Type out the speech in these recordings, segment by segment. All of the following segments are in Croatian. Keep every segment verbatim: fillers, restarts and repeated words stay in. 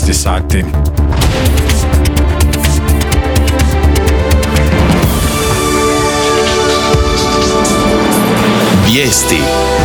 jedanaest sati. Vijesti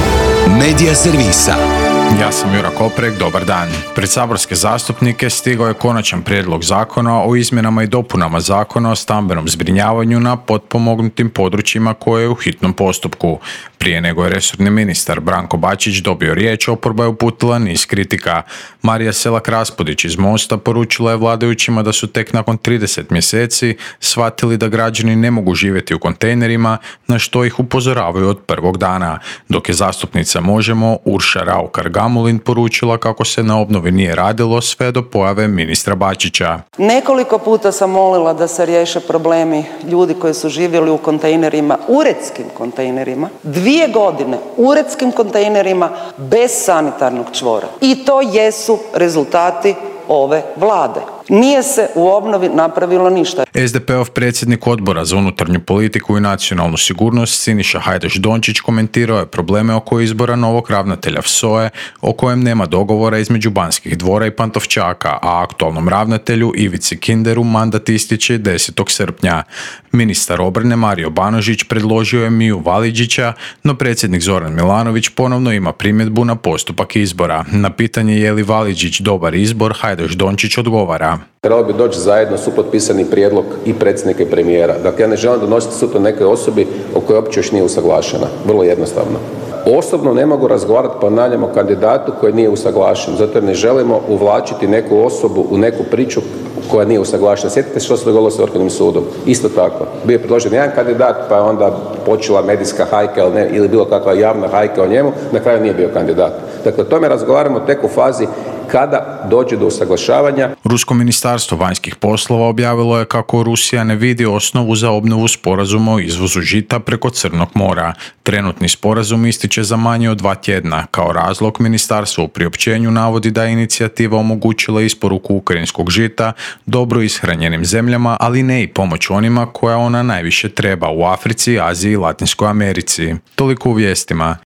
Medija servisa. Ja sam Jura Koprek, dobar dan. Pred saborske zastupnike stigao je konačan prijedlog zakona o izmjenama i dopunama zakona o stambenom zbrinjavanju na potpomognutim područjima koje je u hitnom postupku. Prije nego je resorni ministar Branko Bačić dobio riječ, oporba je uputila niz kritika. Marija Selak-Raspudić iz Mosta poručila je vladajućima da su tek nakon trideset mjeseci shvatili da građani ne mogu živjeti u kontejnerima, na što ih upozoravaju od prvog dana, dok je zastupnica Možemo Urša Raukar-Gamulin poručila kako se na obnovi nije radilo sve do pojave ministra Bačića. Nekoliko puta sam molila da se riješe problemi ljudi koji su živjeli u kontejnerima, uredskim kontejnerima, dvije godine uredskim kontejnerima bez sanitarnog čvora. I to jesu rezultati ove Vlade. Nije se u obnovi napravilo ništa. es de pe ov predsjednik Odbora za unutarnju politiku i nacionalnu sigurnost Siniša Hajdaš-Dončić komentirao je probleme oko izbora novog ravnatelja ef es o e, o kojem nema dogovora između Banskih dvora i Pantovčaka, a aktualnom ravnatelju Ivici Kinderu mandat ističe desetog srpnja. Ministar obrane Mario Banožić predložio je Miju Validžića, no predsjednik Zoran Milanović ponovno ima primjedbu na postupak izbora. Na pitanje je li Validžić dobar izbor, Hajdaš-Dončić odgovara: Trebalo bi doći zajedno supotpisani prijedlog i predsjednika i premijera. Dakle, ja ne želim donositi sutra nekoj osobi o kojoj uopće još nije usaglašena. Vrlo jednostavno. Osobno ne mogu razgovarati, ponavljam, o kandidatu koji nije usaglašen, zato jer ne želimo uvlačiti neku osobu u neku priču koja nije usaglašena. Sjetite što se dogodilo s Vrhovnim sudom. Isto tako. Bio je predložen jedan kandidat, pa je onda počela medijska hajka ili, ne, ili bilo kakva javna hajka o njemu, na kraju nije bio kandidat. Dakle, o tome razgovaramo tek u fazi kada dođe do usaglašavanja. Rusko ministarstvo vanjskih poslova objavilo je kako Rusija ne vidi osnovu za obnovu sporazuma o izvozu žita preko Crnog mora. Trenutni sporazum ističe za manje od dva tjedna. Kao razlog ministarstvo u priopćenju navodi da je inicijativa omogućila isporuku ukrajinskog žita dobro ishranjenim zemljama, ali ne i pomoć onima koja ona najviše treba u Africi, Aziji i Latinskoj Americi. Toliko u vijestima.